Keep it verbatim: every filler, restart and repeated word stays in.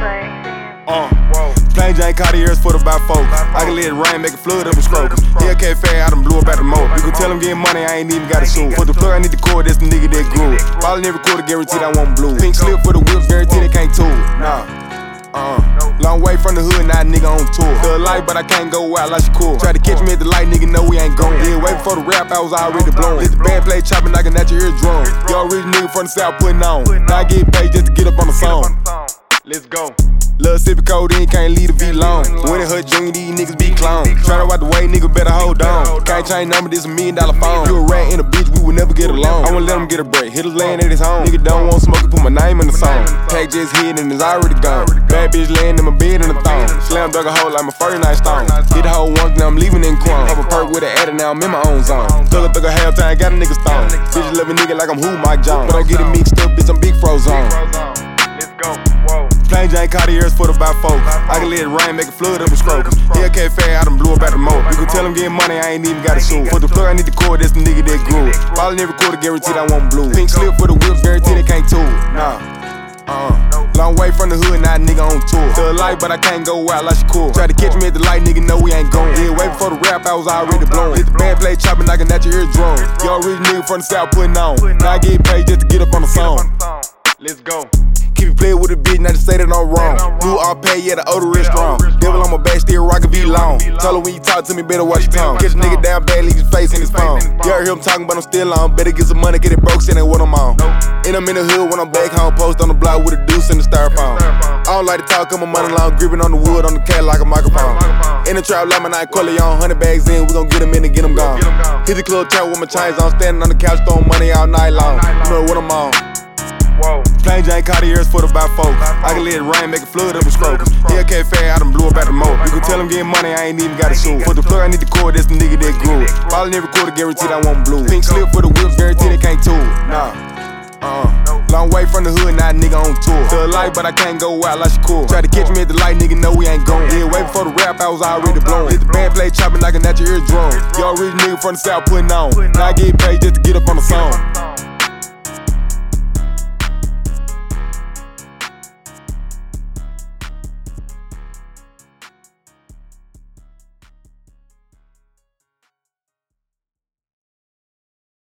Uh, Plain Jane Cartiers for the bifolk. I can let it rain, make it flood up with scrotum. Hellcat fat, I done blew up at the moat. You can tell him getting money, I ain't even got a shoe. For the plug, I need the cord, that's the nigga that grew it. Following every quarter, guaranteed I won't blue. Pink slip for the whips, guaranteed they can't tool it. Nah. Uh, long way from the hood, now a nigga on tour. Thug life, but I can't go out like she cool. Try to catch me at the light, nigga know we ain't going. Yeah, way before the rap, I was already blown. Let the band play chopping, knocking at your eardrum. Y'all rich nigga from the south putting on. Now I get paid just to get up on the song. Let's go. Lil' sippin' codeine, can't leave the V long. When it hurt junior, these niggas be clown. Tryna watch the way, nigga better hold on. Can't change number, this a million dollar phone. You a rat and a bitch, we would never get along. I won't let him get a break, hit a land at his home. Nigga don't want smoke, put my name in the song. Tag just hit and it's already gone. Bad bitch laying in my bed in the thong. Slam dug a hole like my first night stone. Hit the hole once, now I'm leaving in Quan. Pop a perk with an adder, now I'm in my own zone. Thug a thug a half time, got a nigga stone. Bitch love a nigga like I'm who, Mike Jones. But don't get it mixed up, bitch, I'm big Frozone. Let's go. Whoa. Plain Jane Cartiers for the bifolk. I can let it rain, make it flood up with scrotum. Hellcat fat, I done blew up at the moat. You can tell him getting money, I ain't even got a shoe. For the plug, I need the cord, that's the nigga that grew it. Following every quarter, guaranteed I won't blue. Pink slip for the whips, guaranteed they can't tool it. Nah. Uh, long way from the hood, now a nigga on tour. Thug life, but I can't go out like she cool. Try to catch me at the light, nigga know we ain't going. Yeah, way before the rap, I was already blown. Let the band play chopping, knocking at your eardrum. Y'all rich nigga from the south putting on. Now I get paid just to get up on the song. Let's go. Keep it playing with a bitch, not to say that I'm wrong. Do all pay, yeah, the odor is strong. Devil on my back, still rockin' be long. Tell her when you talk to me, better watch your tongue. Catch a nigga down bad, leave his face in his phone. You heard him talking, but I'm still on. Better get some money, get it broke, send it what I'm on. And I'm in the hood when I'm back home, post on the block with a deuce and the styrofoam. I don't like to talk, I'm a money long, gripping on the wood, on the cat like a microphone. In the trap, like my night Corleone, hundred bags in, we gon' get them in and get them gone. Hit the club trap with my chains on, standing on the couch, throwing money all night long. You know what I'm on. Whoa. Plain Jane Cartiers for the bifolk. I can let it rain, make it flood up with scrotum. Hellcat fat, I done blew up at the moat. You can tell him getting money, I ain't even got a shoe. For the plug, I need the cord, that's the nigga that grew it. Following every quarter, guaranteed I won't blue. Pink slip for the whips, guaranteed they can't tool it. Nah. Uh, long way from the hood, now a nigga on tour. Thug life, but I can't go out like she cool. Try to catch me at the light, nigga know we ain't going. Yeah, way before the rap, I was already blown. Let the band play chopping, knocking at your eardrum. Y'all rich nigga from the south putting on. Now I get paid just to get up on the song.